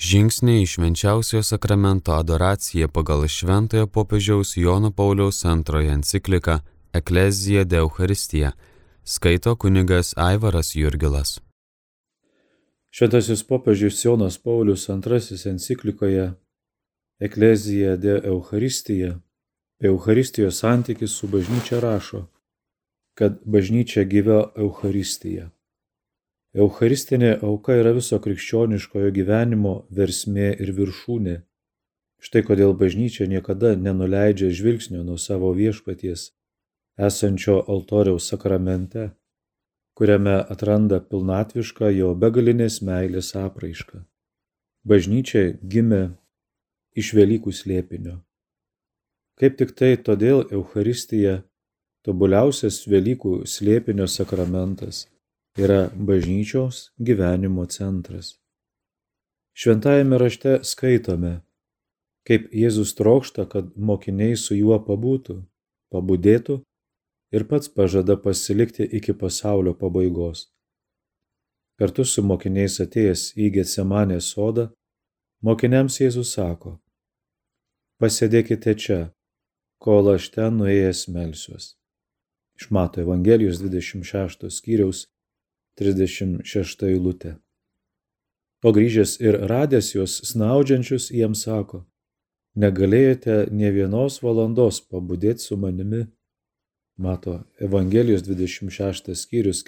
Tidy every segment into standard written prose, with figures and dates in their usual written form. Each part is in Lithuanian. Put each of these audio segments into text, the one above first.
Žingsniai į švenčiausiojo sakramento adoraciją pagal Šventojo popiežiaus Jono Pauliaus II encikliką Ecclesia de Eucharistija skaito kunigas Aivaras Jurgilas. Šventasis popiežius Jonas Paulius II enciklikoje Ecclesia de Eucharistija apie Eucharistijos santykį su bažnyčia rašo, kad bažnyčia gyva Eucharistija. Eucharistinė auka yra viso krikščioniškojo gyvenimo versmė ir viršūnė. Štai kodėl bažnyčia niekada nenuleidžia žvilgsnio nuo savo viešpaties, esančio altoriaus sakramente, kuriame atranda pilnatvišką jo begalinės meilės apraišką. Bažnyčia gimė iš Velykų slėpinio. Kaip tik tai todėl Eucharistija, tobuliausias Velykų slėpinio sakramentas, yra bažnyčios gyvenimo centras. Šventajame rašte skaitome, kaip Jėzus trokšta, kad mokiniai su juo pabūtų, pabudėtų ir pats pažada pasilikti iki pasaulio pabaigos. Kartu su mokiniais atėjęs į Getsemanės sodą, mokiniams Jėzus sako: pasėdėkite čia, kol aš ten nuėjęs melsiuos. Iš Mato Evangelijos 26 skyriaus 36 eilutė. O grįžęs ir radęs juos snaudžiančius, jiems sako: negalėjote nė vienos valandos pabudėti su manimi. Mato Evangelijos 26 skyrius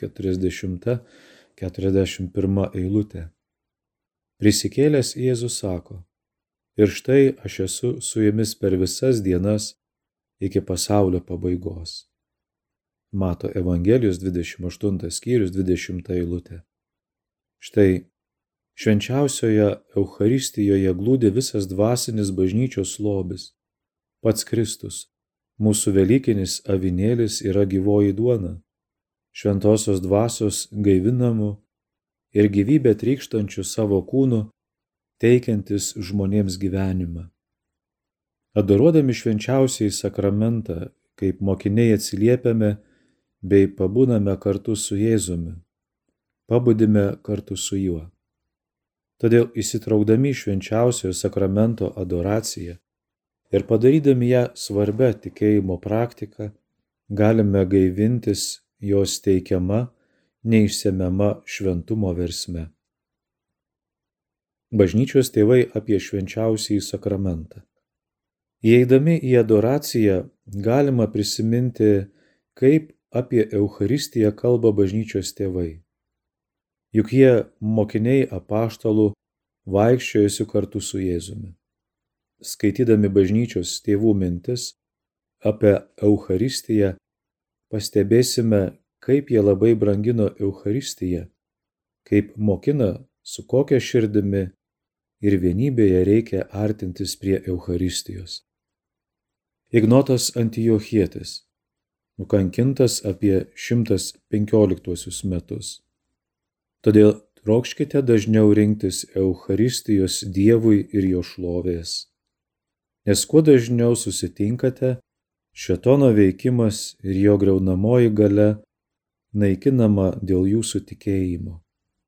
40-41 eilutė. Prisikėlęs Jėzus sako: ir štai aš esu su jumis per visas dienas iki pasaulio pabaigos. Mato Evangelijos 28 skyrius 20 eilutė. Štai švenčiausioje Eucharistijoje glūdi visas dvasinis bažnyčios lobis. Pats Kristus, mūsų velykinis avinėlis, yra gyvoji duona, šventosios dvasios gaivinamų ir gyvybę trykštančių savo kūnų, teikiantis žmonėms gyvenimą. Adoruodami švenčiausiąjį sakramentą, kaip mokiniai atsiliepiame bei pabūname kartu su Jėzumi, pabudime kartu su juo. Todėl įsitraukdami švenčiausiojo sakramento adoraciją ir padarydami ją svarbia tikėjimo praktika, galime gaivintis jos teikiama, neišsemiama šventumo versme. Bažnyčios tėvai apie švenčiausiąjį sakramentą. Įeidami į adoraciją galima prisiminti, kaip apie Eucharistiją kalba bažnyčios tėvai. Juk jie mokiniai apaštalų vaikščiojusių kartu su Jėzumi. Skaitydami bažnyčios tėvų mintis apie Eucharistiją, pastebėsime, kaip jie labai brangino Eucharistiją, kaip mokina, su kokia širdimi ir vienybėje reikia artintis prie Eucharistijos. Ignotas Antiochietis, nukankintas apie 115 metus. Todėl trokškite dažniau rinktis Eucharistijos Dievui ir jo šlovės. Nes kuo dažniau susitinkate, šėtono veikimas ir jo griaunamoji galia naikinama dėl jūsų tikėjimo.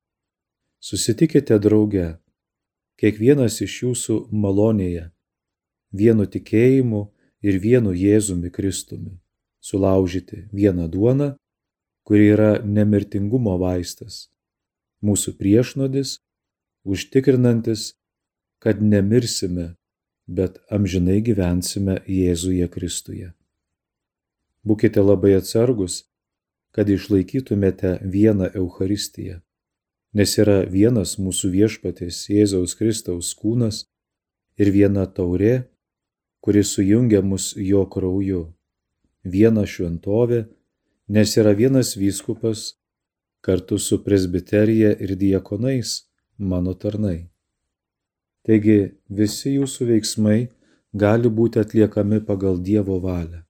Susitikite drauge, kiekvienas iš jūsų malonėje, vienu tikėjimu ir vienu Jėzumi Kristumi, sulaužyti vieną duoną, kuri yra nemirtingumo vaistas, mūsų priešnuodis, užtikrinantis, kad nemirsime, bet amžinai gyvensime Jėzuje Kristuje. Būkite labai atsargus, kad išlaikytumėte vieną Eucharistiją, nes yra vienas mūsų viešpaties Jėzaus Kristaus kūnas ir viena taurė, kuri sujungia mus jo krauju, viena šventovė, nes yra vienas vyskupas, kartu su presbiterija ir diakonais, mano tarnai. Taigi visi jūsų veiksmai gali būti atliekami pagal Dievo valią.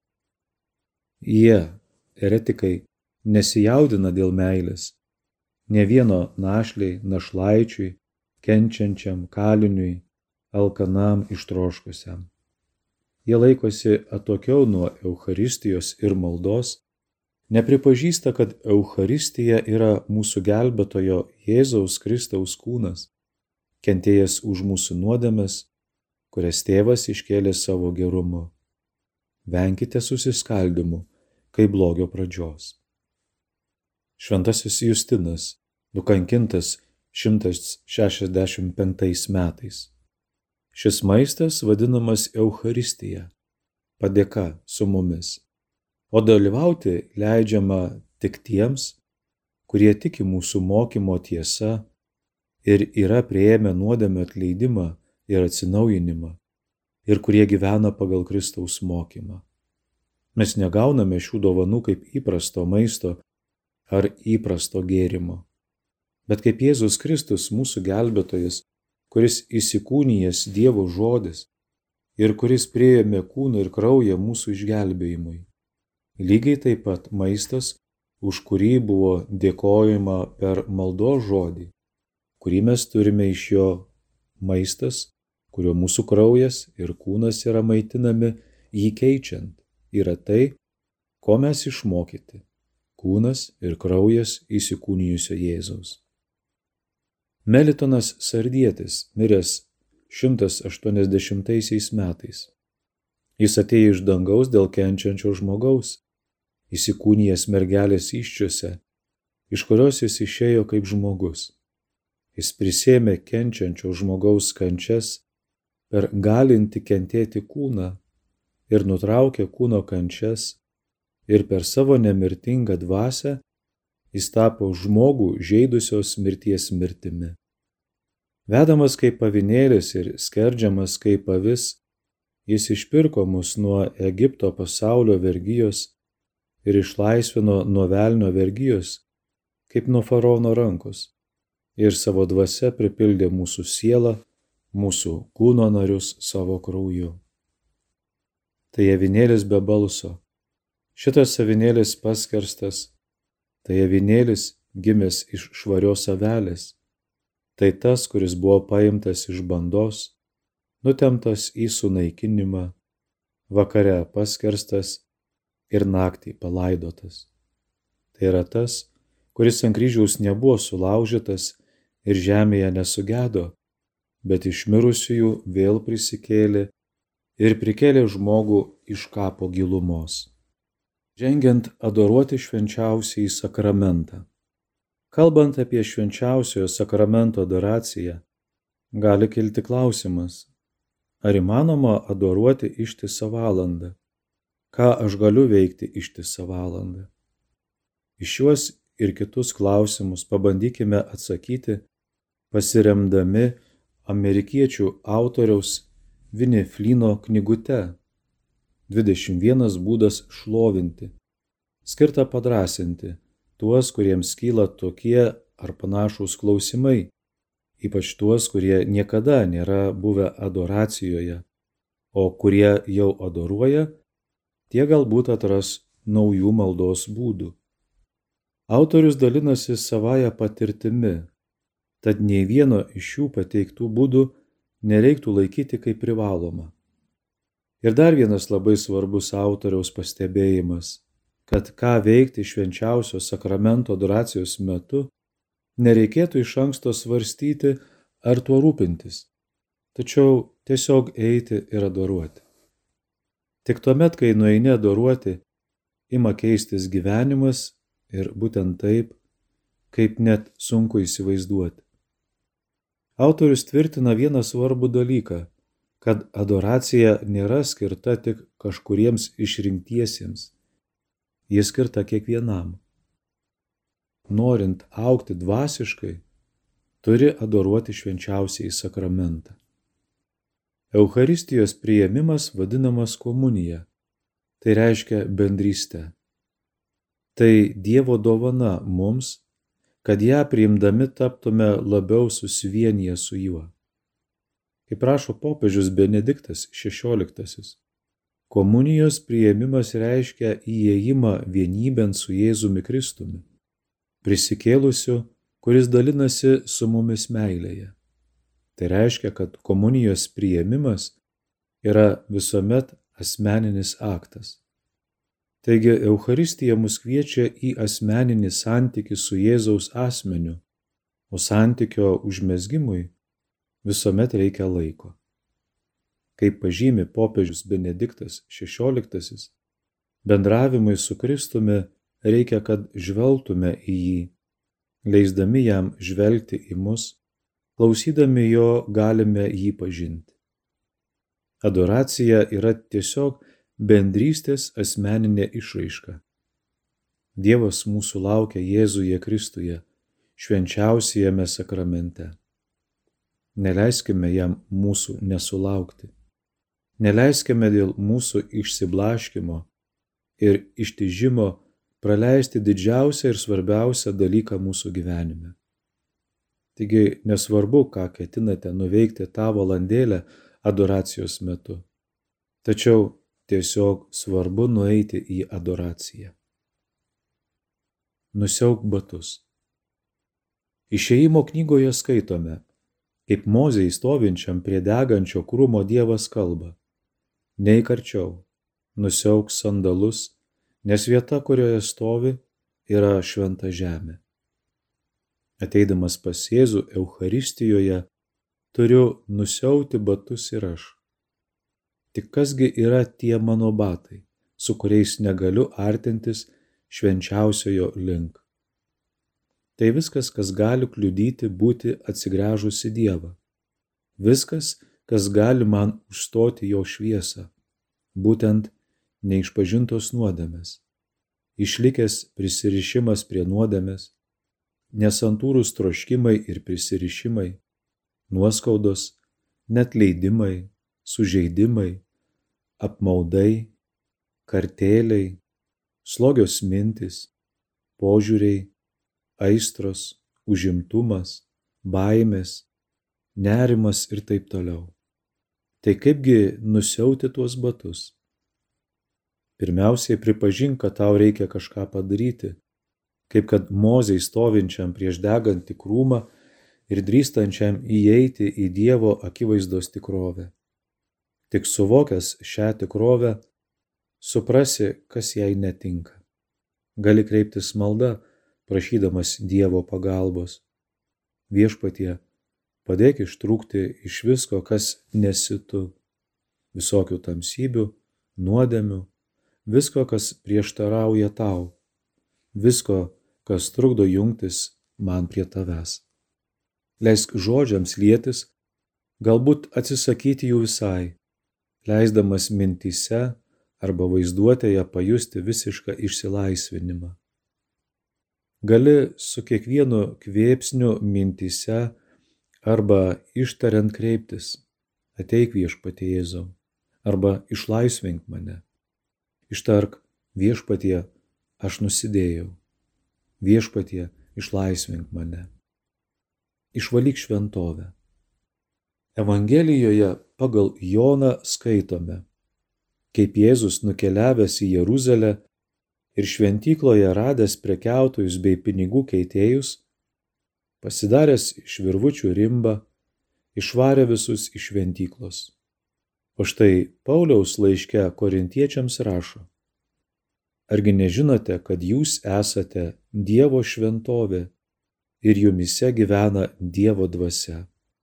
Jie, eretikai, nesijaudina dėl meilės, ne vieno našliai, našlaičiui, kenčiančiam, kaliniui, alkanam, ištroškusiam. Jie laikosi atokiau nuo Eucharistijos ir maldos, nepripažįsta, kad Eucharistija yra mūsų gelbėtojo Jėzaus Kristaus kūnas, kentėjęs už mūsų nuodėmes, kurias tėvas iškėlė savo gerumu. Venkite susiskaldimų, kaip blogio pradžios. Šventasis Justinas, nukankintas 165 metais. Šis maistas vadinamas Eucharistija, padėka su mumis, o dalyvauti leidžiama tik tiems, kurie tiki mūsų mokymo tiesa ir yra priėmę nuodėmę atleidimą ir atsinaujinimą, ir kurie gyvena pagal Kristaus mokymą. Mes negauname šių dovanų kaip įprasto maisto ar įprasto gėrimo, bet kaip Jėzus Kristus, mūsų gelbėtojas, kuris įsikūnijęs Dievo žodis ir kuris priėmė kūną ir kraują mūsų išgelbėjimui. Lygiai taip pat maistas, už kurį buvo dėkojama per maldos žodį, kurį mes turime iš jo, maistas, kurio mūsų kraujas ir kūnas yra maitinami jį keičiant, yra tai, ko mes išmokyti – kūnas ir kraujas įsikūnijusio Jėzaus. Melitonas Sardietis, miręs 180 metais. Jis atėjo iš dangaus dėl kenčiančio žmogaus, įsikūnijęs mergelės įsčiose, iš kurios jis išėjo kaip žmogus. Jis prisėmė kenčiančio žmogaus kančias per galinti kentėti kūną ir nutraukė kūno kančias ir per savo nemirtingą dvasią jis tapo žmogų žeidusios mirties mirtimi. Vedamas kaip avinėlis ir skerdžiamas kaip avis, jis išpirko mus nuo Egipto pasaulio vergijos ir išlaisvino nuo velnio vergijos, kaip nuo faraono rankos, ir savo dvasia pripildė mūsų sielą, mūsų kūno narius savo krauju. Tai avinėlis be balso. Šitas avinėlis paskerstas, tai avinėlis gimęs iš švarios avelės. Tai tas, kuris buvo paimtas iš bandos, nutemptas į sunaikinimą, vakare paskerstas ir naktį palaidotas. Tai yra tas, kuris ant kryžiaus nebuvo sulaužytas ir žemėje nesugedo, bet iš mirusiųjų vėl prisikėlė ir prikėlė žmogų iš kapo gilumos. Žengiant adoruoti švenčiausiąjį sakramentą. Kalbant apie švenčiausiojo sakramento adoraciją, gali kilti klausimas, ar įmanoma adoruoti ištisą valandą? Ką aš galiu veikti ištisą valandą? Iš šiuos ir kitus klausimus pabandykime atsakyti, pasiremdami amerikiečių autoriaus Vinnie Flino knygute 21 būdas šlovinti, skirta padrąsinti tuos, kuriems kyla tokie ar panašūs klausimai, ypač tuos, kurie niekada nėra buvę adoracijoje, o kurie jau adoruoja, tie galbūt atras naujų maldos būdų. Autorius dalinasi savąją patirtimi, tad nei vieno iš šių pateiktų būdų nereiktų laikyti kaip privaloma. Ir dar vienas labai svarbus autoriaus pastebėjimas, kad ką veikti švenčiausio sakramento adoracijos metu, nereikėtų iš anksto svarstyti ar tuo rūpintis, tačiau tiesiog eiti ir adoruoti. Tik tuomet, kai nueini adoruoti, ima keistis gyvenimas ir būtent taip, kaip net sunku įsivaizduoti. Autorius tvirtina vieną svarbų dalyką, kad adoracija nėra skirta tik kažkuriems išrinktiesiems. Ji skirta kiekvienam. Norint augti dvasiškai, turi adoruoti švenčiausiąjį sakramentą. Eucharistijos priėmimas vadinamas komunija, tai reiškia bendrystę. Tai Dievo dovana mums, kad ją priimdami taptume labiau susivieniję su juo. Kaip rašo popiežius Benediktas XVI, komunijos priėmimas reiškia įėjimą vienybėn su Jėzumi Kristumi, prisikėlusiu, kuris dalinasi su mumis meilėje. Tai reiškia, kad komunijos priėmimas yra visuomet asmeninis aktas. Taigi Eucharistija mus kviečia į asmeninį santykį su Jėzaus asmeniu, o santykio užmezgimui visuomet reikia laiko. Kaip pažymi popiežius Benediktas XVI, bendravimui su Kristumi reikia, kad žvelgtume į jį, leisdami jam žvelgti į mus, klausydami jo galime jį pažinti. Adoracija yra tiesiog bendrystės asmeninė išraiška. Dievas mūsų laukia Jėzuje Kristuje, švenčiausiajame sakramente. Neleiskime jam mūsų nesulaukti. Neleiskime dėl mūsų išsiblaškymo ir ištižimo praleisti didžiausią ir svarbiausią dalyką mūsų gyvenime. Taigi nesvarbu, ką ketinate nuveikti tą valandėlę adoracijos metu, tačiau tiesiog svarbu nueiti į adoraciją. Nusiauk batus. Išėjimo knygoje skaitome, kaip Mozei stovinčiam prie degančio krūmo Dievas kalba: neik arčiau, nusiauk sandalus, nes vieta, kurioje stovi, yra šventa žemė. Ateidamas pas Jėzų Eucharistijoje, turiu nusiauti batus ir aš. Tik kasgi yra tie mano batai, su kuriais negaliu artintis švenčiausiojo link? Tai viskas, kas gali kliudyti būti atsigręžus į Dievą. Viskas, kas gali man užstoti jo šviesą, būtent neišpažintos nuodėmės, išlikęs prisirišimas prie nuodėmės, nesantūrūs troškimai ir prisirišimai, nuoskaudos, neatleidimai, sužeidimai, apmaudai, kartėliai, slogios mintys, požiūriai, aistros, užimtumas, baimės, nerimas ir taip toliau. Tai kaipgi nusiauti tuos batus? Pirmiausiai pripažink, kad tau reikia kažką padaryti, kaip kad Mozei stovinčiam prieš degantį krūmą ir drįstančiam įeiti į Dievo akivaizdos tikrovę. Tik suvokęs šią tikrovę, suprasi, kas jai netinka. Gali kreiptis malda, prašydamas Dievo pagalbos. Viešpatie, padėk ištrūkti iš visko, kas nesi tu, visokių tamsybių, nuodėmių, visko, kas prieštarauja tau, visko, kas trukdo jungtis man prie tavęs. Leisk žodžiams lietis, galbūt atsisakyti jų visai, leisdamas mintyse arba vaizduotėje pajusti visišką išsilaisvinimą. Gali su kiekvienu kvėpsniu mintyse arba ištariant kreiptis: ateik Viešpatie Jėzau, arba išlaisvink mane. Ištark: Viešpatie, aš nusidėjau. Viešpatie, išlaisvink mane. Išvalyk šventovę. Evangelijoje pagal Joną skaitome, kaip Jėzus nukeliavęs į Jeruzalę ir šventykloje radęs prekiautojus bei pinigų keitėjus, pasidaręs iš virvučių rimbą, išvarė visus iš šventyklos. O štai Pauliaus laiške Korintiečiams rašo: argi nežinote, kad jūs esate Dievo šventovė ir jumyse gyvena Dievo dvasia?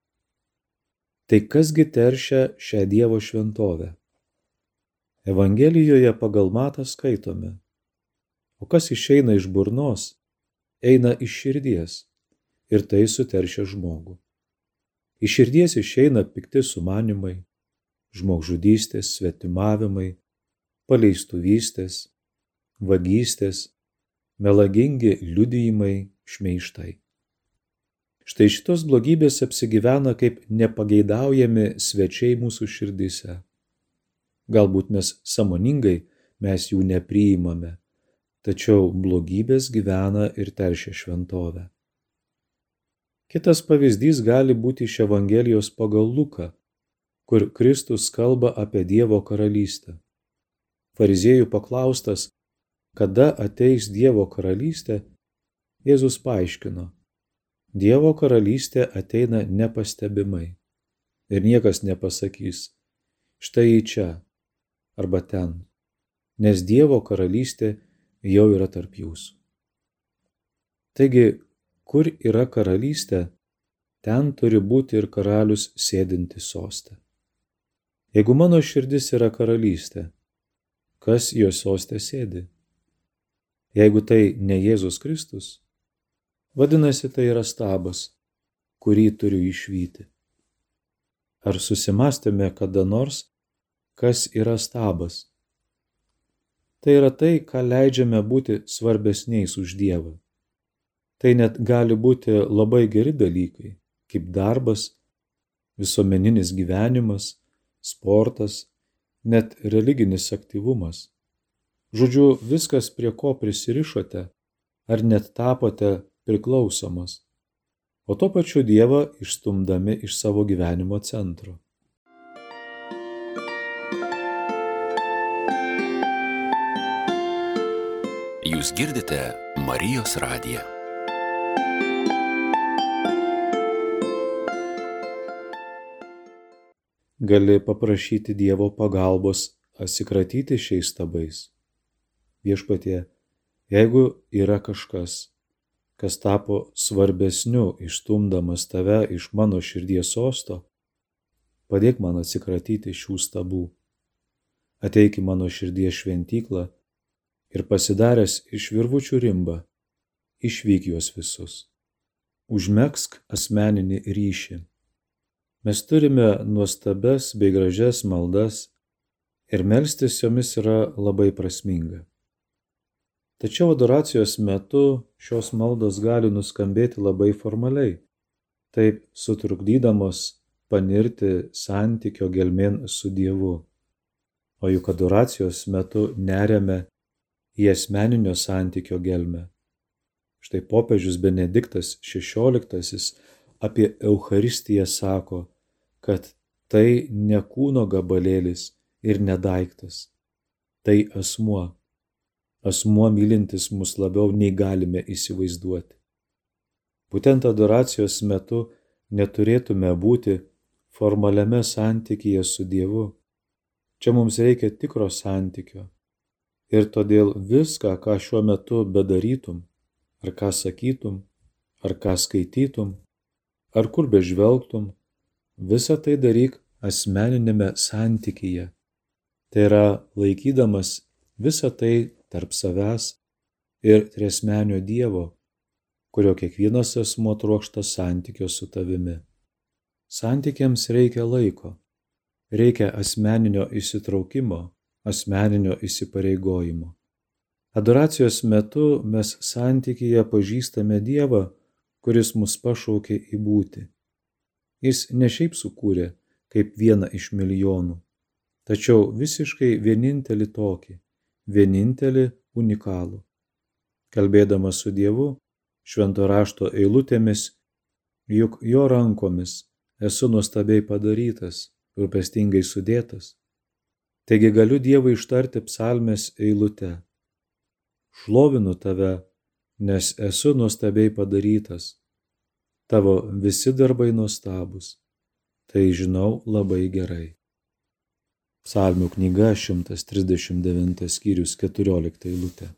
Tai kasgi teršia šią Dievo šventovę? Evangelijoje pagal Matą skaitome: o kas išeina iš burnos, eina iš širdies, ir tai suteršia žmogų. Iš širdies išeina pikti sumanymai, žmogžudystės, svetimavimai, paleistuvystės, vagystės, melagingi liudijimai, šmeižtai. Štai šitos blogybės apsigyvena kaip nepageidaujami svečiai mūsų širdyse. Galbūt sąmoningai mes jų nepriimame, tačiau blogybės gyvena ir teršia šventovę. Kitas pavyzdys gali būti iš Evangelijos pagal Luką, kur Kristus kalba apie Dievo karalystę. Fariziejų paklaustas, kada ateis Dievo karalystė, Jėzus paaiškino: Dievo karalystė ateina nepastebimai ir niekas nepasakys: štai į čia arba ten, nes Dievo karalystė jau yra tarp jūsų. Taigi, kur yra karalystė, ten turi būti ir karalius sėdinti soste. Jeigu mano širdis yra karalystė, kas jos soste sėdi? Jeigu tai ne Jėzus Kristus, vadinasi, tai yra stabas, kurį turiu išvyti. Ar susimastėme kada nors, kas yra stabas? Tai yra tai, ką leidžiame būti svarbesniais už Dievą. Tai net gali būti labai geri dalykai, kaip darbas, visuomeninis gyvenimas, sportas, net religinis aktyvumas. Žodžiu, viskas, prie ko prisirišote, ar net tapote priklausomas, o tuo pačiu Dievą išstumdami iš savo gyvenimo centro. Jūs girdite Marijos radiją. Gali paprašyti Dievo pagalbos atsikratyti šiais stabais. Viešpatie, jeigu yra kažkas, kas tapo svarbesniu išstumdamas tave iš mano širdies sosto, padėk man atsikratyti šių stabų. Ateik į mano širdies šventyklą ir pasidaręs iš virvučių rimbą, išvyk juos visus. Užmegzk asmeninį ryšį. Mes turime nuostabias bei gražias maldas ir melstis jomis yra labai prasminga. Tačiau adoracijos metu šios maldos gali nuskambėti labai formaliai, taip sutrukdydamos panirti santykio gelmėn su Dievu. O juk adoracijos metu neriame į asmeninio santykio gelmę. Štai popiežius Benediktas XVI apie Eucharistiją sako, kad tai ne kūno gabalėlis ir ne daiktas, tai asmuo. Asmuo mylintis mus labiau nei galime įsivaizduoti. Būtent adoracijos metu neturėtume būti formaliame santykyje su Dievu. Čia mums reikia tikro santykio. Ir todėl viską, ką šiuo metu bedarytum, ar ką sakytum, ar ką skaitytum, ar kur bežvelgtum, visą tai daryk asmeninėme santykyje. Tai yra laikydamas visą tai tarp savęs ir triasmenio Dievo, kurio kiekvienas asmuo trokšta santykio su tavimi. Santykiams reikia laiko, reikia asmeninio įsitraukimo, asmeninio įsipareigojimo. Adoracijos metu mes santykyje pažįstame Dievą, kuris mus pašaukė į būtį. Jis ne šiaip sukūrė kaip vieną iš milijonų, tačiau visiškai vienintelį tokį, vienintelį unikalų. Kalbėdamas su Dievu, švento rašto eilutėmis, juk jo rankomis esu nuostabiai padarytas, rūpestingai sudėtas. Taigi galiu Dievui ištarti psalmės eilutę. Šlovinu tave, nes esu nuostabiai padarytas. Tavo visi darbai nuostabūs, tai žinau labai gerai. Psalmių knyga 139 skyrius 14 eilutė.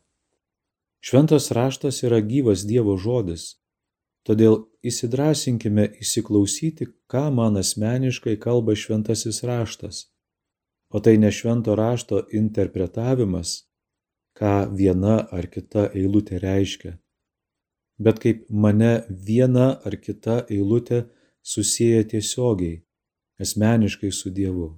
Šventas raštas yra gyvas Dievo žodis, todėl įsidrąsinkime įsiklausyti, ką man asmeniškai kalba šventasis raštas. O tai ne švento rašto interpretavimas, ką viena ar kita eilutė reiškia, bet kaip mane viena ar kita eilutė susieja tiesiogiai, asmeniškai su Dievu.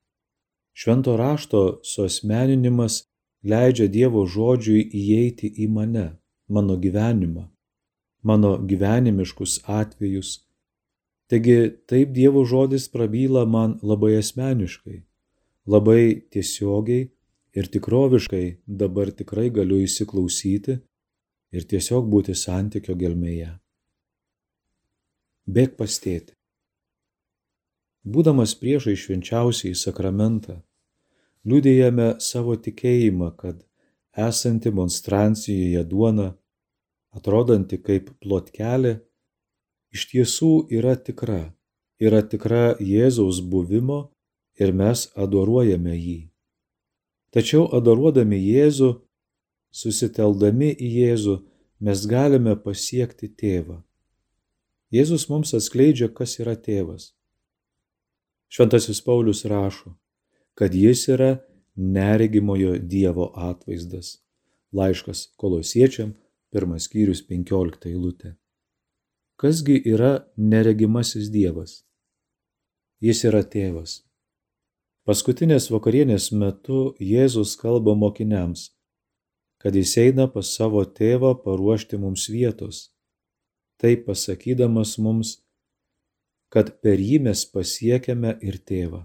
Švento rašto suasmeninimas leidžia Dievo žodžiui įeiti į mane, mano gyvenimą, mano gyvenimiškus atvejus. Taigi taip Dievo žodis prabyla man labai asmeniškai, labai tiesiogiai ir tikroviškai dabar tikrai galiu įsiklausyti ir tiesiog būti santykio gelmėje. Bėk pas tėtį. Būdamas priešai švenčiausiąjį sakramentą, liudijame savo tikėjimą, kad esanti monstrancijoje duona, atrodanti kaip plotkelė, iš tiesų yra tikra Jėzaus buvimo ir mes adoruojame jį. Tačiau adoruodami Jėzų, susiteldami į Jėzų, mes galime pasiekti Tėvą. Jėzus mums atskleidžia, kas yra tėvas. Šventasis Paulius rašo, kad jis yra neregimojo Dievo atvaizdas. Laiškas Kolosiečiam, 1 skyrius 15 eilutė. Kasgi yra neregimasis Dievas? Jis yra tėvas. Paskutinės vakarienės metu Jėzus kalba mokiniams, kad jis eina pas savo tėvą paruošti mums vietos, taip pasakydamas mums, kad per jį mes pasiekiame ir tėvą.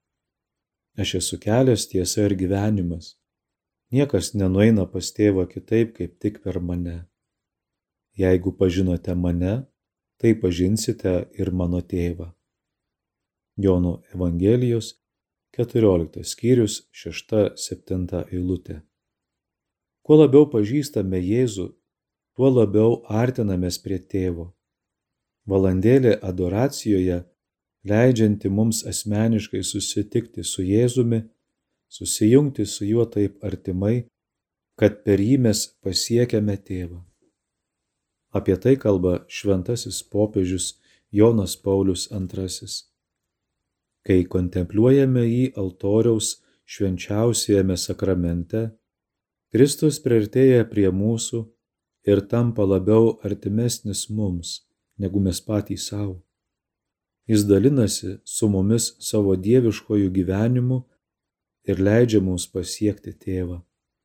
Aš esu kelias, tiesa ir gyvenimas. Niekas nenueina pas tėvą kitaip, kaip tik per mane. Jeigu pažinote mane, tai pažinsite ir mano tėvą. Jono Evangelijos 14 skyrius 6-7 eilutė. Kuo labiau pažįstame Jėzų, tuo labiau artinamės prie tėvo. Valandėlė adoracijoje, leidžianti mums asmeniškai susitikti su Jėzumi, susijungti su juo taip artimai, kad per jį mes pasiekiame tėvą. Apie tai kalba šventasis popiežius Jonas Paulius II. Kai kontempliuojame jį altoriaus švenčiausiajame sakramente, Kristus priartėja prie mūsų ir tampa labiau artimesnis mums, negu mes patys savo. Jis dalinasi su mumis savo dieviškojų gyvenimu ir leidžia mums pasiekti tėvą.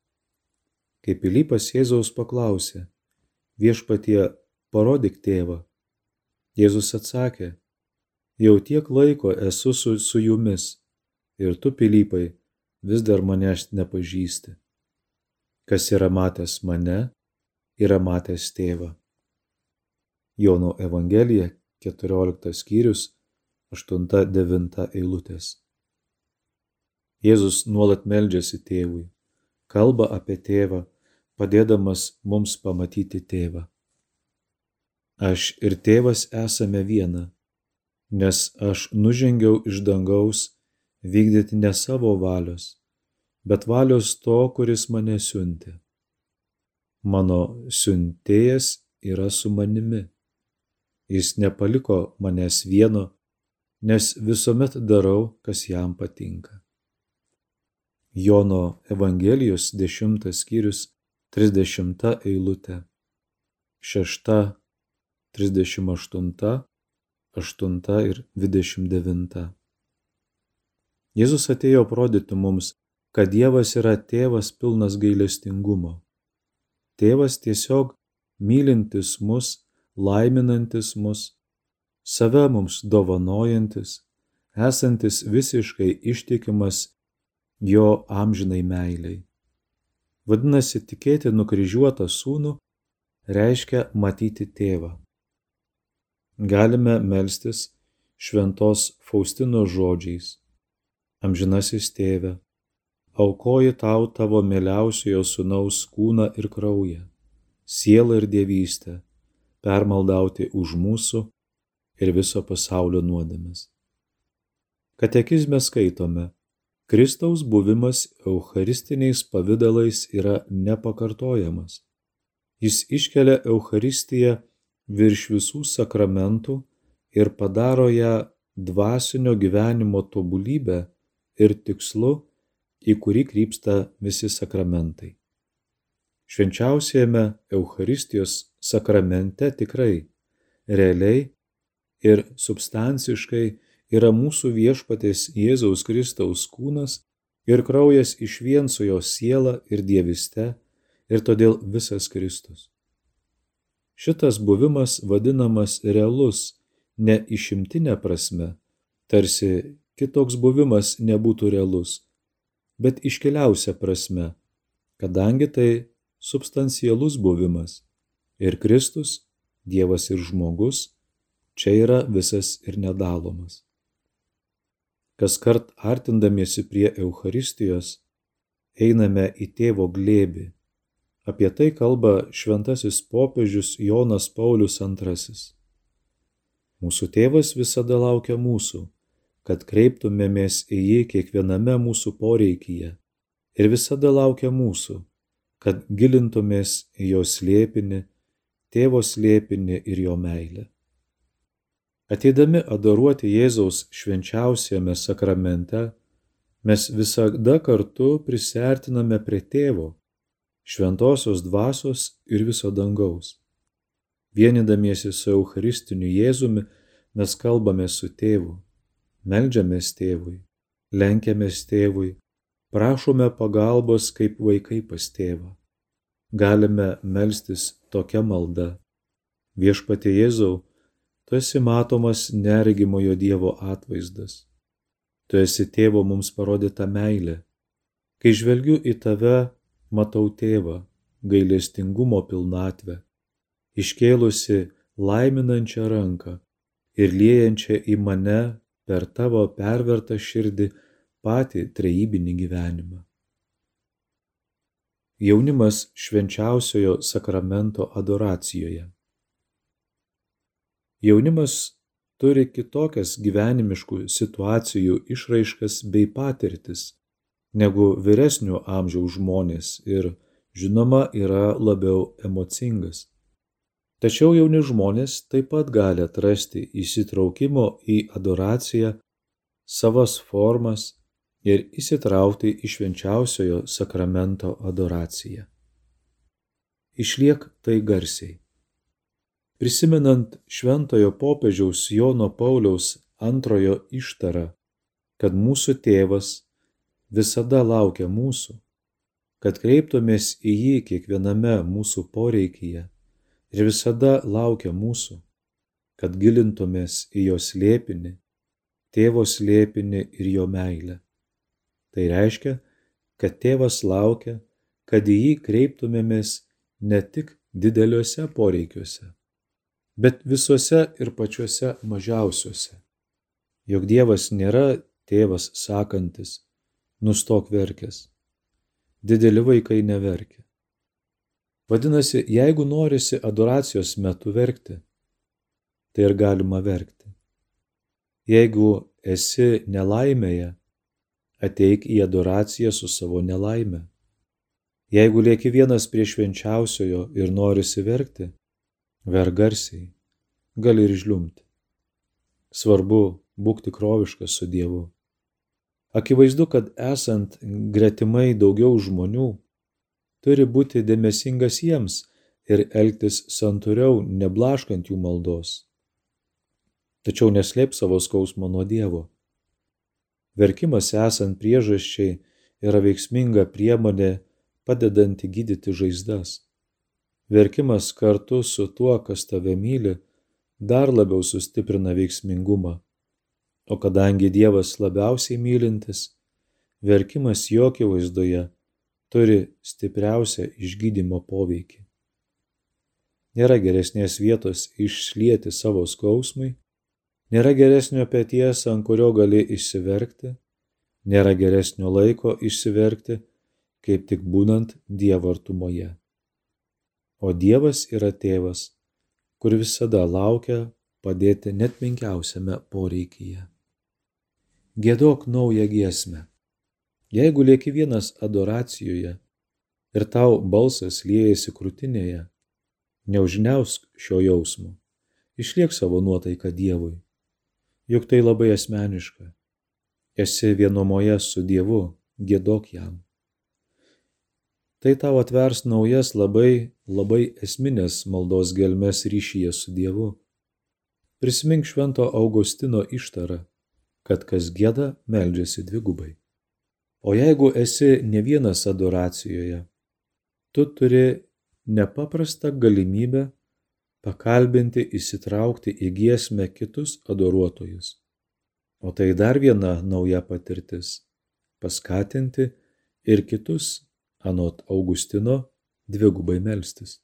Kai Pilypas Jėzaus paklausė, viešpatie, parodyk tėvą, Jėzus atsakė, jau tiek laiko esu su jumis ir tu, Pilypai, vis dar manęs nepažįsti. Kas yra matęs mane, yra matęs tėvą. Jono Evangelija 14 skyrius 8-9 eilutės. Jėzus nuolat meldžiasi tėvui, kalba apie tėvą, padėdamas mums pamatyti tėvą. Aš ir tėvas esame viena, nes aš nužengiau iš dangaus vykdyti ne savo valios, bet valios to, kuris mane siuntė. Mano siuntėjas yra su manimi. Jis nepaliko manęs vieno, nes visuomet darau, kas jam patinka. Jono Evangelijos 10 skyrius 30 eilutė, 6, 38, 8 ir 29. Jėzus atėjo parodyti mums, kad Dievas yra tėvas pilnas gailestingumo. Tėvas tiesiog mylintis mus, laiminantis mus, save mums dovanojantis, esantis visiškai ištikimas jo amžinai meiliai. Vadinasi, tikėti nukryžiuotą sūnų reiškia matyti tėvą. Galime melstis šventos Faustinos žodžiais. Amžinasis tėve, aukoji tau tavo mieliausiojo sūnaus kūną ir kraują, sielą ir dievystę, permaldauti už mūsų ir viso pasaulio nuodėmes. Katekizme skaitome, Kristaus buvimas eucharistiniais pavidalais yra nepakartojamas. Jis iškelia Eucharistiją virš visų sakramentų ir padaro ją dvasinio gyvenimo tobulybę ir tikslu, į kurį krypsta visi sakramentai. Švenčiausiajame Eucharistijos sakramente tikrai, realiai ir substanciškai yra mūsų viešpaties Jėzaus Kristaus kūnas ir kraujas išvien su jo siela ir dievyste, ir todėl visas Kristus. Šitas buvimas vadinamas realus, ne išimtinė prasme, tarsi kitoks buvimas nebūtų realus, bet iškiliausia prasme, kadangi tai substancialus buvimas ir Kristus, Dievas ir žmogus, čia yra visas ir nedalomas. Kaskart artindamiesi prie Eucharistijos, einame į tėvo glėbį. Apie tai kalba šventasis popiežius Jonas Paulius II. Mūsų tėvas visada laukia mūsų, kad kreiptumėmės į jį kiekviename mūsų poreikyje ir visada laukia mūsų, kad gilintumės į jo slėpinį, tėvo slėpinį ir jo meilę. Ateidami adoruoti Jėzaus švenčiausiame sakramente, mes visada kartu prisiartiname prie Tėvo, šventosios dvasios ir viso dangaus. Vienydamiesi su Eucharistiniu Jėzumi, mes kalbame su Tėvu, meldžiamės Tėvui, lenkiamės Tėvui, prašome pagalbos kaip vaikai pas Tėvą. Galime melstis tokia malda: Viešpatie Jėzau, tu esi matomas neregimojo Dievo atvaizdas. Tu esi Tėvo mums parodyta meilė. Kai žvelgiu į tave, matau Tėvą, gailestingumo pilnatvę, iškėlusi laiminančią ranką ir liejančią į mane per tavo pervertą širdį patį trejybinį gyvenimą. Jaunimas švenčiausiojo sakramento adoracijoje. Jaunimas turi kitokias gyvenimiškų situacijų išraiškas bei patirtis negu vyresnio amžiaus žmonės ir, žinoma, yra labiau emocingas. Tačiau jauni žmonės taip pat gali atrasti įsitraukimo į adoraciją savas formas ir įsitraukti į švenčiausiojo sakramento adoraciją. Išliek tai garsiai. Prisimenant šventojo popiežiaus Jono Pauliaus II ištarą, kad mūsų tėvas visada laukia mūsų, kad kreiptumės į jį kiekviename mūsų poreikyje ir visada laukia mūsų, kad gilintumės į jo slėpinį, tėvo slėpinį ir jo meilę. Tai reiškia, kad tėvas laukia, kad į jį kreiptumėmės ne tik dideliuose poreikiuose, bet visuose ir pačiuose mažiausiuose. Juk Dievas nėra tėvas sakantis: nustok verkęs. Dideli vaikai neverkia. Vadinasi, jeigu norisi adoracijos metu verkti, tai ir galima verkti. Jeigu esi nelaimėje, ateik į adoraciją su savo nelaime. Jeigu lieki vienas prie švenčiausiojo ir norisi verkti, verk garsiai, gali ir žliumbti. Svarbu būk tikroviškas su Dievu. Akivaizdu, kad esant gretimai daugiau žmonių, turi būti dėmesingas jiems ir elgtis santūriau, neblaškant jų maldos. Tačiau neslėp savo skausmo nuo Dievo. Verkimas esant priežasčiai yra veiksminga priemonė padedanti gydyti žaizdas. Verkimas kartu su tuo, kas tave myli, dar labiau sustiprina veiksmingumą. O kadangi Dievas labiausiai mylintis, verkimas jo akivaizdoje turi stipriausią išgydymo poveikį. Nėra geresnės vietos išlieti savo skausmui, nėra geresnio peties, ant kurio gali išsiverkti, nėra geresnio laiko išsiverkti, kaip tik būnant Dievo artumoje. O Dievas yra tėvas, kur visada laukia padėti net menkiausiame poreikyje. Giedok naują giesmę. Jeigu lieki vienas adoracijoje ir tau balsas liejasi krūtinėje, neužgniausk šio jausmo, išliek savo nuotaiką Dievui, juk tai labai asmeniška. Esi vienumoje su Dievu, giedok jam. Tai tau atvers naujas labai esminės maldos gelmes ryšyje su Dievu. Prisimink švento Augustino ištarą, kad kas gieda, meldžiasi dvigubai. O jeigu esi ne vienas adoracijoje, tu turi nepaprastą galimybę pakalbinti, įsitraukti į giesmę kitus adoruotojus. O tai dar viena nauja patirtis – paskatinti ir kitus, anot Augustino, dvigubai melstis.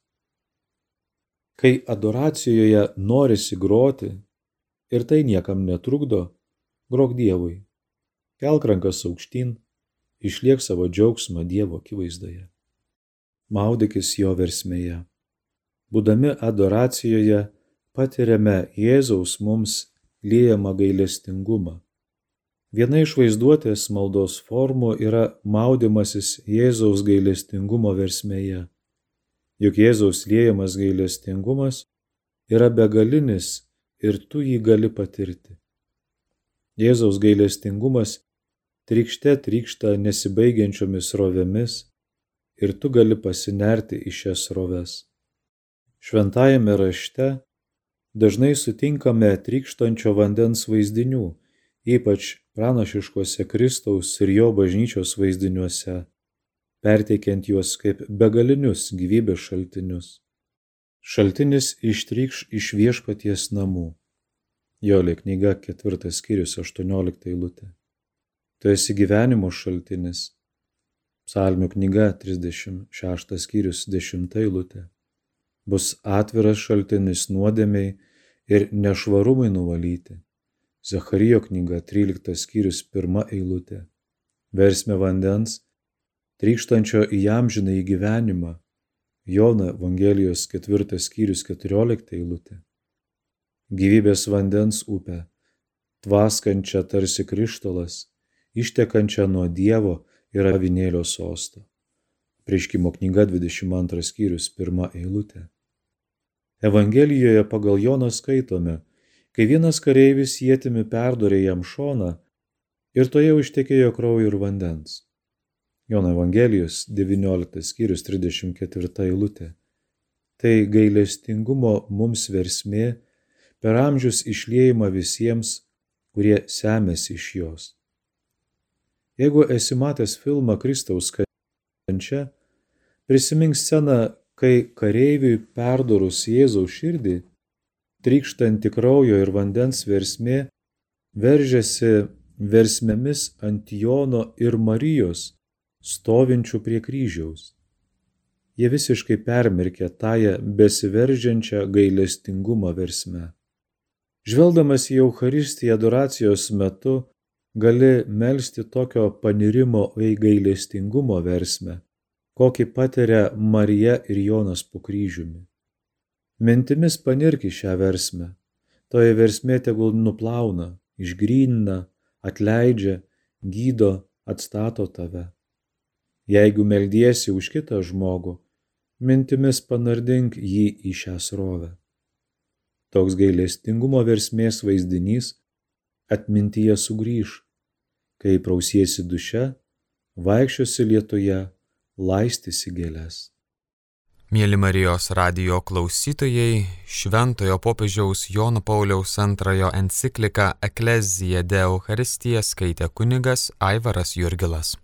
Kai adoracijoje norisi groti ir tai niekam netrukdo, grok Dievui, kelk rankas aukštyn, išliek savo džiaugsmą Dievo akivaizdoje. Maudykis jo versmėje. Būdami adoracijoje patiriame Jėzaus mums liejamą gailestingumą. Viena iš vaizduotės maldos formų yra maudymasis Jėzaus gailestingumo versmėje. Juk Jėzaus liejamas gailestingumas yra begalinis ir tu jį gali patirti. Jėzaus gailestingumas trykšte trykšta nesibaigiančiomis srovėmis ir tu gali pasinerti į šias sroves. Šventajame rašte dažnai sutinkame trykštančio vandens vaizdinių, ypač pranašiškuose Kristaus ir jo bažnyčios vaizdiniuose, perteikiant juos kaip begalinius gyvybės šaltinius. Šaltinis ištrykš iš Viešpaties namų. Jolė knyga 4 skyrius 18 eilutė. Tu esi gyvenimo šaltinis. Psalmių knyga 36 skyrius 10 eilutė. Bus atviras šaltinis nuodėmei ir nešvarumai nuvalyti. Zacharijo knyga 13 skyrius 1 eilutė. Versmė vandens, trykštančio į amžinąjį gyvenimą. Jono Evangelijos 4 skyrius 14 eilutė. Gyvybės vandens upė, tvaskančia tarsi krištolas, ištekančia nuo Dievo ir avinėlio sosto. Apreiškimo knyga 22 skyrius 1 eilutė. Evangelijoje pagal Joną skaitome, kai vienas kareivis ietimi perdūrė jam šoną ir toje ištekėjo kraujo ir vandens. Jono Evangelijos 19 skyrius 34 eilutė. Tai gailestingumo mums versmė per amžius išliejama visiems, kurie semiasi iš jos. Jeigu esi matęs filmą Kristaus kančia, prisimink sceną, kai kareiviui perdūrus Jėzaus širdį, trykštanti kraujo ir vandens versmė veržėsi versmėmis ant Jono ir Marijos, stovinčių prie kryžiaus. Jie visiškai permirkė tąją besiveržiančią gailestingumo versmę. Žvelgdamas į Eucharistiją adoracijos metu, gali melsti tokio panirimo į gailestingumo versmę, kokį patiria Marija ir Jonas po kryžiumi. Mintimis panirk į šią versmę. Toji versmė tegul nuplauna, išgrynina, atleidžia, gydo, atstato tave. Jeigu meldiesi už kitą žmogų, mintimis panardink jį į šią srovę. Toks gailestingumo versmės vaizdinys atmintyje sugrįš, kai prausiesi duše, vaikščiosi lietuje, laistysi gėles. Mieli Marijos radijo klausytojai, Šventojo popiežiaus Jono Pauliaus II encikliką Ecclesia de Eucharistija skaitė kunigas Aivaras Jurgilas.